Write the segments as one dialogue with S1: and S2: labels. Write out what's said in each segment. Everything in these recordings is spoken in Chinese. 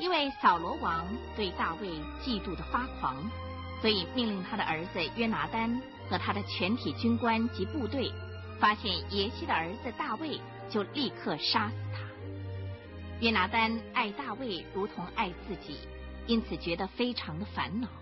S1: 因为扫罗王对大卫嫉妒的发狂，所以命令他的儿子约拿单和他的全体军官及部队，发现耶西的儿子大卫，就立刻杀死他。约拿单爱大卫如同爱自己，因此觉得非常的烦恼。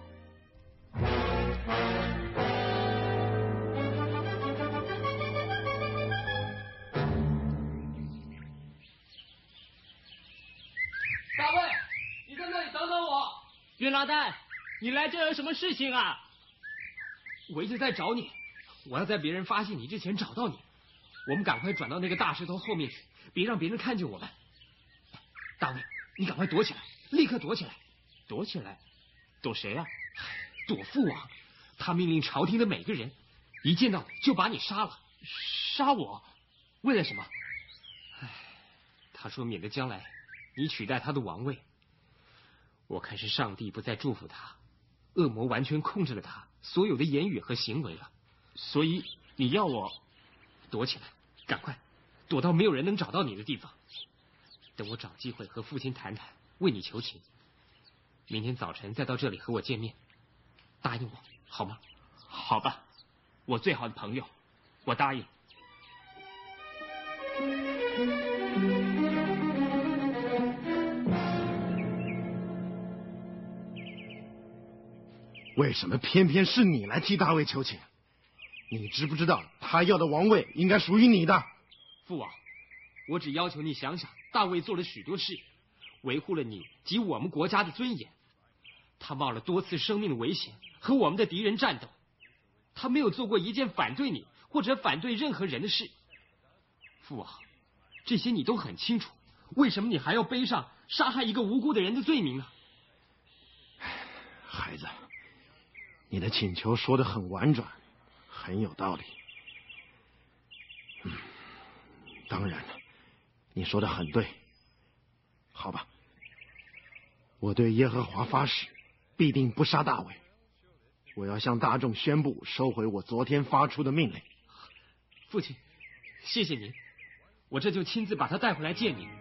S2: 大卫，你在那里等等我。
S3: 约拿单，你来这有什么事情啊？
S2: 我一直在找你，我要在别人发现你之前找到你。我们赶快转到那个大石头后面去，别让别人看见我们。大卫，你赶快躲起来，立刻躲起来。
S3: 躲起来？躲谁啊？
S2: 躲父王，他命令朝廷的每个人，一见到你就把你杀了。
S3: 杀我？为了什么？
S2: 他说免得将来你取代他的王位。我看是上帝不再祝福他，恶魔完全控制了他所有的言语和行为了。
S3: 所以你要我
S2: 躲起来，赶快躲到没有人能找到你的地方。等我找机会和父亲谈谈，为你求情。明天早晨再到这里和我见面，答应我好吗？
S3: 好吧，我最好的朋友，我答应。
S4: 为什么偏偏是你来替大卫求情？你知不知道他要的王位应该属于你的？
S2: 父王，我只要求你想想，大卫做了许多事，维护了你及我们国家的尊严。他冒了多次生命的危险和我们的敌人战斗，他没有做过一件反对你或者反对任何人的事。父王，这些你都很清楚，为什么你还要背上杀害一个无辜的人的罪名呢？
S4: 孩子，你的请求说得很婉转，很有道理。当然了，你说的很对。好吧，我对耶和华发誓，必定不杀大卫。我要向大众宣布收回我昨天发出的命令。
S2: 父亲，谢谢您，我这就亲自把他带回来见你。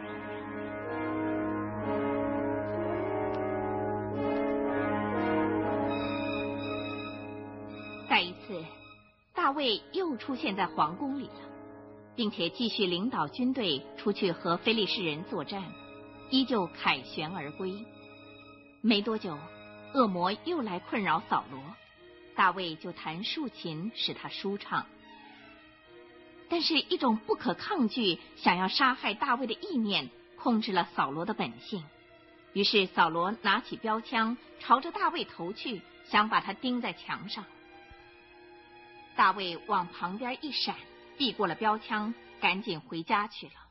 S1: 再一次，大卫又出现在皇宫里了，并且继续领导军队出去和非利士人作战，依旧凯旋而归。没多久，恶魔又来困扰扫罗，大卫就弹竖琴使他舒畅。但是，一种不可抗拒想要杀害大卫的意念控制了扫罗的本性。于是，扫罗拿起标枪朝着大卫投去，想把他钉在墙上。大卫往旁边一闪，避过了标枪，赶紧回家去了。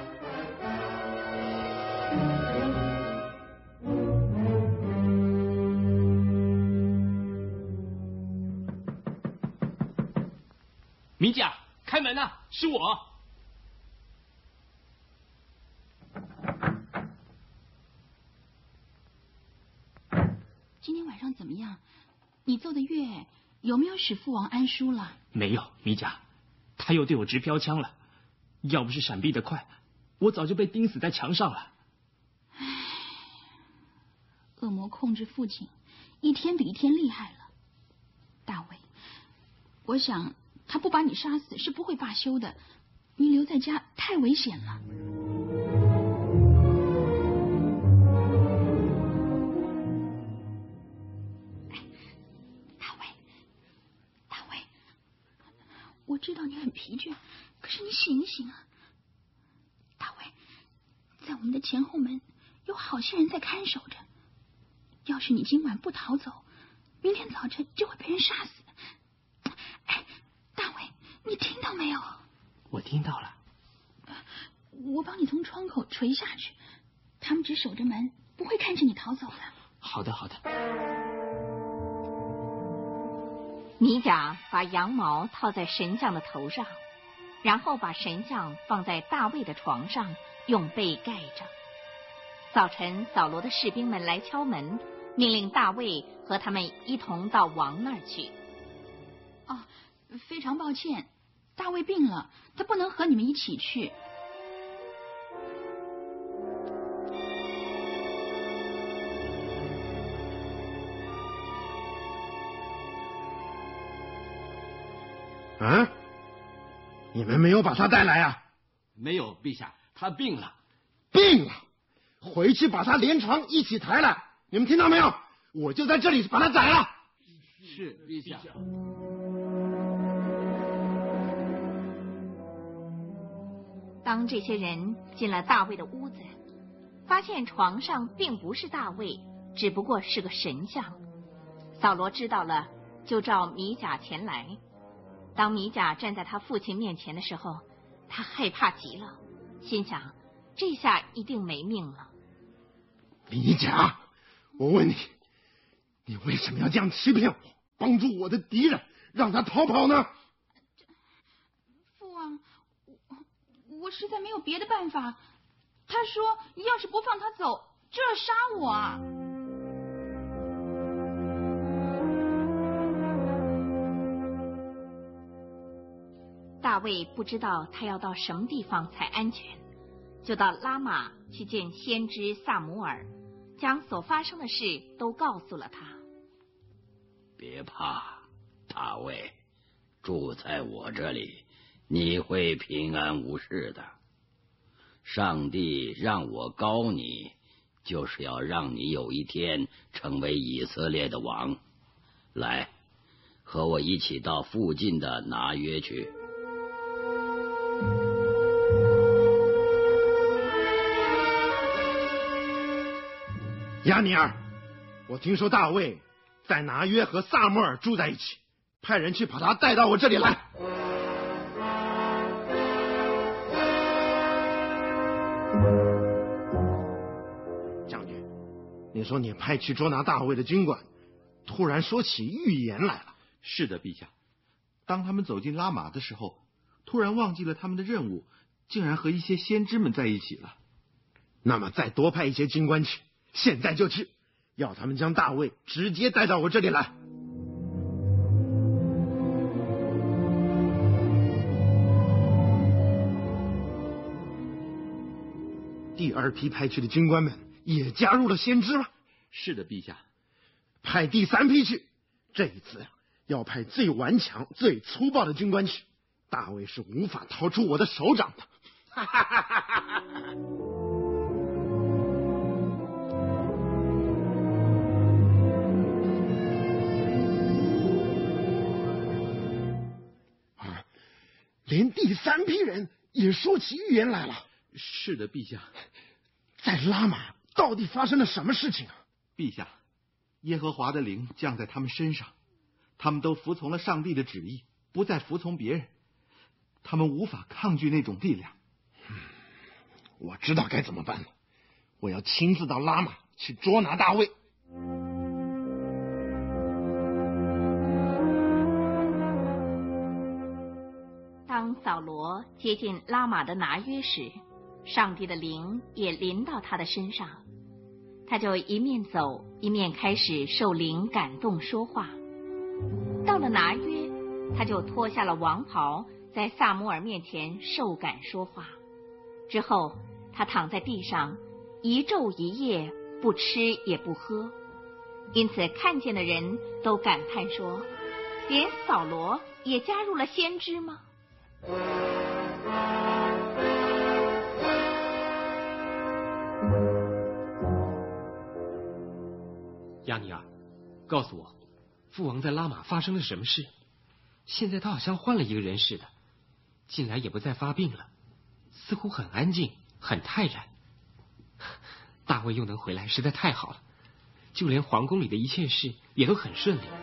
S3: 米甲，开门啊！是我。
S5: 今天晚上怎么样？你奏的乐有没有使父王安舒了？
S3: 没有，米甲，他又对我执标枪了。要不是闪避得快，我早就被钉死在墙上了。
S5: 唉，恶魔控制父亲，一天比一天厉害了。大卫，我想他不把你杀死是不会罢休的，你留在家太危险了。我知道你很疲倦，可是你醒一醒啊！大卫，在我们的前后门有好些人在看守着，要是你今晚不逃走，明天早晨就会被人杀死。哎，大卫，你听到没有？
S3: 我听到了。
S5: 我帮你从窗口垂下去，他们只守着门，不会看见你逃走的。
S3: 好的，好的。
S1: 米甲把羊毛套在神像的头上，然后把神像放在大卫的床上，用被盖着。早晨，扫罗的士兵们来敲门，命令大卫和他们一同到王那儿去。
S5: 哦，非常抱歉，大卫病了，他不能和你们一起去。
S4: 嗯，你们没有把他带来啊？
S6: 没有，陛下，他病了。
S4: 病了，回去把他连床一起抬来。你们听到没有？我就在这里把他宰了。
S6: 是，陛下。
S1: 当这些人进了大卫的屋子，发现床上并不是大卫，只不过是个神像。扫罗知道了，就召米甲前来。当米甲站在他父亲面前的时候，他害怕极了，心想这下一定没命了。
S4: 米甲，我问你，你为什么要这样欺骗我，帮助我的敌人，让他逃跑呢？
S5: 父王，我实在没有别的办法。他说要是不放他走，就要杀我啊！
S1: 大卫不知道他要到什么地方才安全，就到拉玛去见先知撒母耳，将所发生的事都告诉了他。
S7: 别怕，大卫，住在我这里，你会平安无事的。上帝让我膏你，就是要让你有一天成为以色列的王。来，和我一起到附近的拿约去。
S4: 亚尼尔，我听说大卫在拿约和撒母耳住在一起，派人去把他带到我这里来。将军，你说你派去捉拿大卫的军官，突然说起预言来了。
S8: 是的，陛下。当他们走进拉玛的时候，突然忘记了他们的任务，竟然和一些先知们在一起了。
S4: 那么再多派一些军官去，现在就去，要他们将大卫直接带到我这里来。第二批派去的军官们也加入了先知了。
S8: 是的，陛下。
S4: 派第三批去，这一次要派最顽强、最粗暴的军官去。大卫是无法逃出我的手掌的。连第三批人也说起预言来了。
S8: 是的，陛下。
S4: 在拉玛到底发生了什么事情啊？
S8: 陛下，耶和华的灵降在他们身上，他们都服从了上帝的旨意，不再服从别人，他们无法抗拒那种力量。
S4: 我知道该怎么办了，我要亲自到拉玛去捉拿大卫。
S1: 当扫罗接近拉玛的拿约时，上帝的灵也临到他的身上，他就一面走一面开始受灵感动说话。到了拿约，他就脱下了王袍，在撒母耳面前受感说话。之后他躺在地上一昼一夜，不吃也不喝。因此看见的人都感叹说，连扫罗也加入了先知吗？
S2: 亚尼尔，告诉我，父王在拉玛发生了什么事？现在他好像换了一个人似的，近来也不再发病了，似乎很安静，很泰然。大卫又能回来，实在太好了。就连皇宫里的一切事也都很顺利。